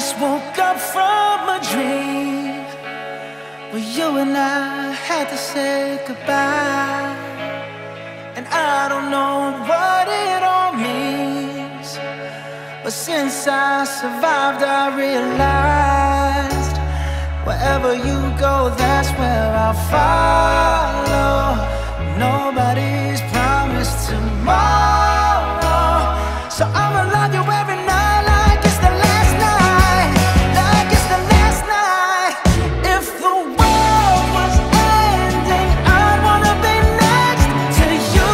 just woke up from a dream where you and I had to say goodbye. And I don't know what it all means, but since I survived I realized wherever you go, that's where I'll follow. Nobody's promised tomorrow, so I'ma love you every night like it's the last night, like it's the last night. If the world was ending, I'd wanna be next to you.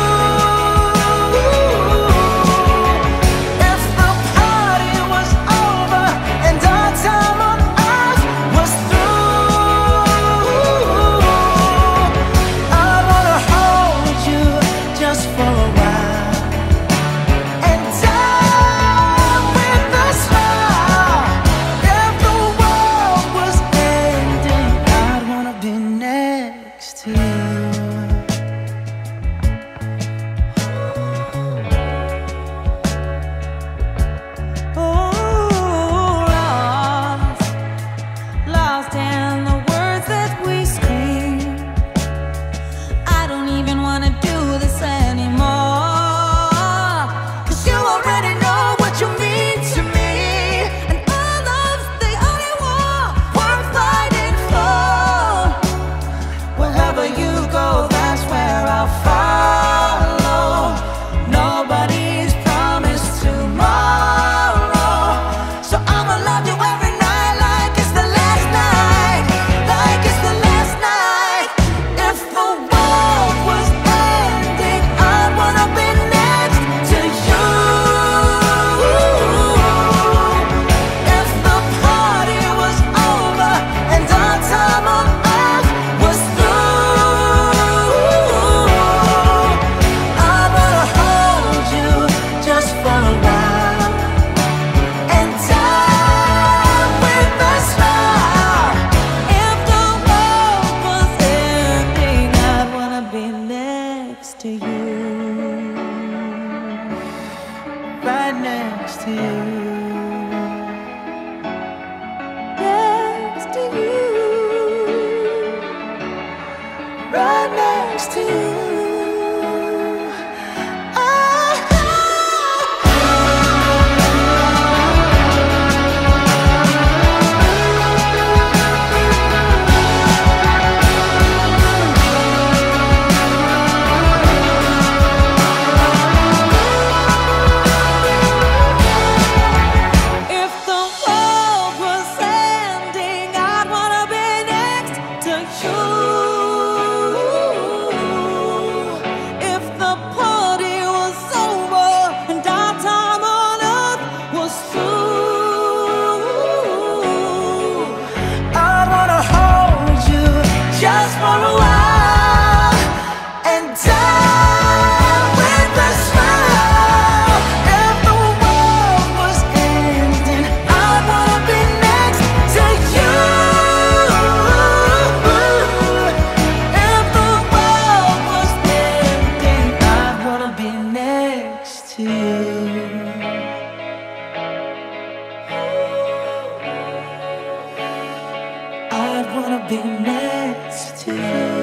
If the party was over and our time on earth was through, I wanna hold you just for a while and die with a smile. If the world was ending, I'd wanna be next to you. Lost in the words that we scream. I don't even wanna do this anymore, 'cause you already know what you mean to me, and our love's the only war worth fighting for. Wherever you go, that's where I'll follow. Nobody's promised tomorrow, so I'ma love you every night like it's the last night, like it's the last night. If the world was ending, I'd wanna be next to you. If the party was over and our time on earth was through, I'd wanna hold you just for a while and die with a smile. If the world was ending, I'd wanna be next to you. Right next to you. Next to you. Right next to you. If the world was ending, I'd wanna be next to you. If the party was over and our time on earth was through, I wanna hold you just for a while and die with a smile. If the world was ending, I wanna be next to you. If the world was ending, I wanna be next to you. I'd wanna be next to you.